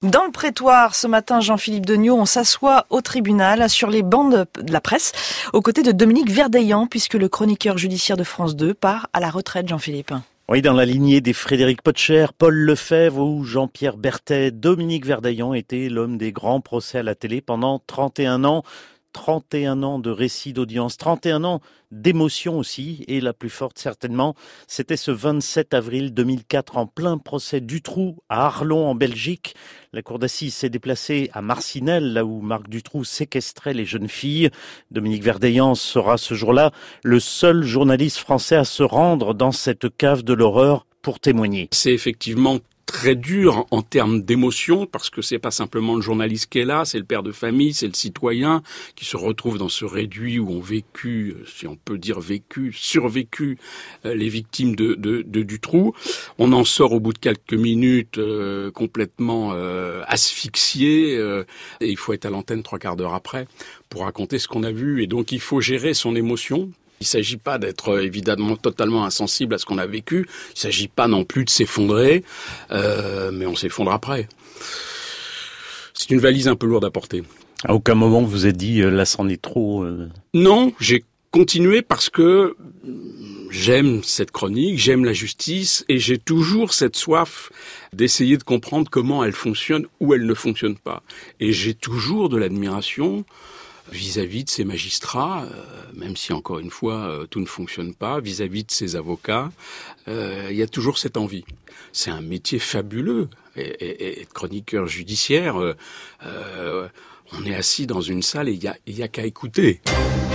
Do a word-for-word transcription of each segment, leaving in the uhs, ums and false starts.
Dans le prétoire, ce matin, Jean-Philippe Degnaud, on s'assoit au tribunal sur les bancs de la presse, aux côtés de Dominique Verdeillan, puisque le chroniqueur judiciaire de France deux part à la retraite, Jean-Philippe. Oui, dans la lignée des Frédéric Potcher, Paul Lefebvre ou Jean-Pierre Berthet, Dominique Verdeillan était l'homme des grands procès à la télé pendant trente et un ans. trente et un ans de récits d'audience, trente et un ans d'émotion aussi, et la plus forte certainement, c'était ce vingt-sept avril deux mille quatre en plein procès Dutroux à Arlon en Belgique. La cour d'assises s'est déplacée à Marcinelle, là où Marc Dutroux séquestrait les jeunes filles. Dominique Verdeillan sera ce jour-là le seul journaliste français à se rendre dans cette cave de l'horreur pour témoigner. C'est effectivement très dur en termes d'émotion, parce que c'est pas simplement le journaliste qui est là, c'est le père de famille, c'est le citoyen qui se retrouve dans ce réduit où ont vécu, si on peut dire vécu, survécu les victimes de, de, de Dutroux. On en sort au bout de quelques minutes euh, complètement euh, asphyxié, euh, et il faut être à l'antenne trois quarts d'heure après pour raconter ce qu'on a vu, et donc il faut gérer son émotion. Il ne s'agit pas d'être évidemment totalement insensible à ce qu'on a vécu. Il ne s'agit pas non plus de s'effondrer, euh, mais on s'effondre après. C'est une valise un peu lourde à porter. À aucun moment vous vous êtes dit euh, là c'en est trop euh... Non, j'ai continué parce que j'aime cette chronique, j'aime la justice et j'ai toujours cette soif d'essayer de comprendre comment elle fonctionne ou elle ne fonctionne pas. Et j'ai toujours de l'admiration vis-à-vis de ces magistrats, euh, même si encore une fois euh, tout ne fonctionne pas, vis-à-vis de ces avocats, euh, il y a toujours cette envie. C'est un métier fabuleux, et, et, et chroniqueur judiciaire, euh, euh, on est assis dans une salle et il y a, il y a qu'à écouter.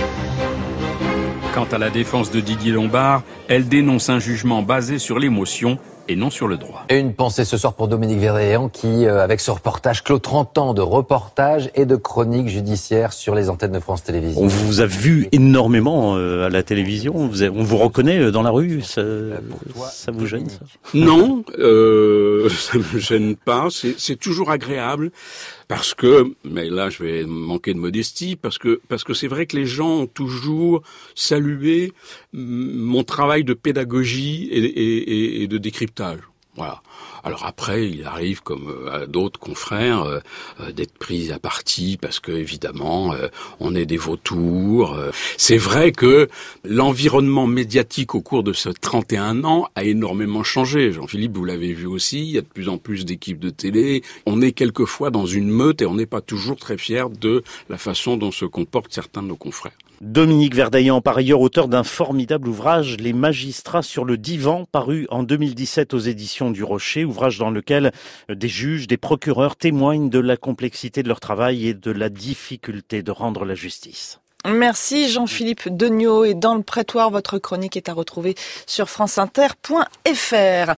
Quant à la défense de Didier Lombard, elle dénonce un jugement basé sur l'émotion et non sur le droit. Et une pensée ce soir pour Dominique Verdeillan qui, euh, avec ce reportage, clôt trente ans de reportage et de chronique judiciaire sur les antennes de France Télévisions. On vous a vu énormément euh, à la télévision, on vous, a, on vous reconnaît dans la rue, ça, euh, toi, ça vous gêne ça? Non, euh, ça me gêne pas, c'est, c'est toujours agréable. Parce que, mais là je vais manquer de modestie, parce que parce que c'est vrai que les gens ont toujours salué mon travail de pédagogie et, et, et de décryptage. Voilà. Alors après, il arrive, comme à d'autres confrères, euh, euh, d'être pris à partie parce que évidemment, euh, on est des vautours. Euh. C'est vrai que l'environnement médiatique au cours de ce trente et un ans a énormément changé. Jean-Philippe, vous l'avez vu aussi, il y a de plus en plus d'équipes de télé. On est quelquefois dans une meute et on n'est pas toujours très fiers de la façon dont se comportent certains de nos confrères. Dominique Verdeillan, par ailleurs auteur d'un formidable ouvrage, Les magistrats sur le divan, paru en deux mille dix-sept aux éditions du Rocher, ouvrage dans lequel des juges, des procureurs témoignent de la complexité de leur travail et de la difficulté de rendre la justice. Merci Jean-Philippe Degnaud, et dans le prétoire, votre chronique est à retrouver sur franceinter point fr.